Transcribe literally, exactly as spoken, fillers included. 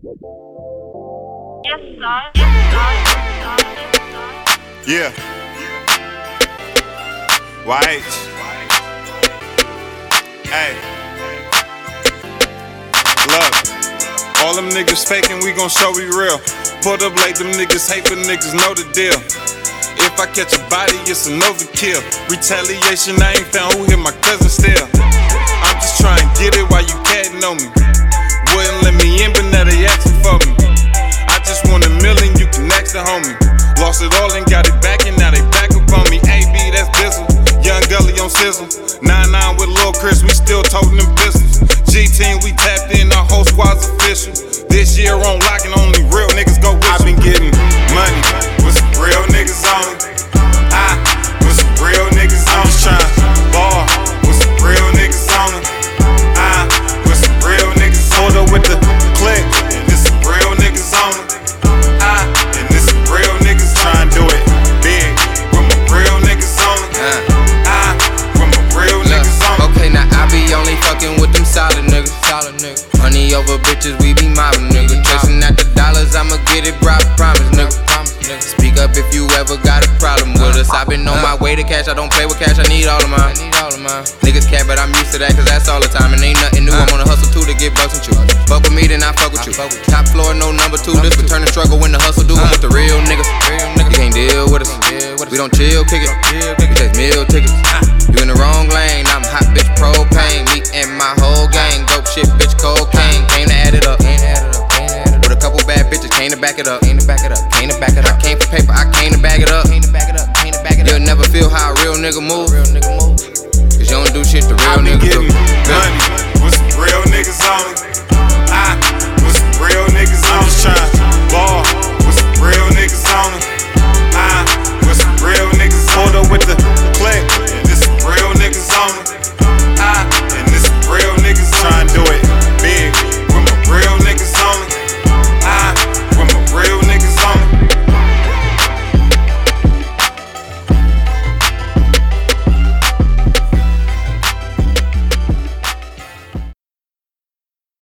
Yes, sir. Yes, sir. Yeah. Y H. Hey. Look. All them niggas faking, we gon' show we real. Put up like them niggas hate, but niggas know the deal. If I catch a body, it's an overkill. Retaliation, I ain't found who hit my cousin still. I'm just trying to get it while you catting on me. Wouldn't let me in, but now they asking for me. I just want a million, you can ask the homie. Lost it all and got it back, and now they back up on me. A B, that's Bizzle. Young Gully on Sizzle. nine nine with Lil Chris, we still toting them pistols. G-Team, we tapped in, our whole squad's official. This year on lock and only real niggas go with. I've been getting money with some real niggas on it. I with some real niggas on it. I'm just trying ball with some real niggas on it. I with some real niggas on it. With the click, and there's some real niggas on it. I and there's some real niggas trying to do it big. With my real niggas on it. I with my real niggas on it. Okay, now I be only fucking with them solid niggas. Solid niggas. Money over bitches, we be mobbing niggas. Chasing at the dollars, I'ma get it, bro, promise nigga. Speak up if you ever got a problem with us. I been on my way to cash, I don't play with cash, I need all of mine. Niggas cat, but I'm used to that, cause that's all the time. And ain't nothing new, I'm on a hustle too to get bucks and you. Fuck with me, then I fuck with you. Top floor, no number two, this return the struggle when the hustle do. I'm with the real niggas. You can't deal with us. We don't chill, kick it. We chase meal tickets. You in the wrong lane, I'm hot bitch propane. Me and my whole gang, dope shit, bitch cocaine. Came to add it up. With a couple bad bitches, came to back it up. Came to back it up. Came to back it up. I came for paper, I came to bag it up. Came to back it up. Came to back it up. You'll never feel how a real nigga move. Cause you don't do shit to real niggas do. I've been getting money with some real niggas on it.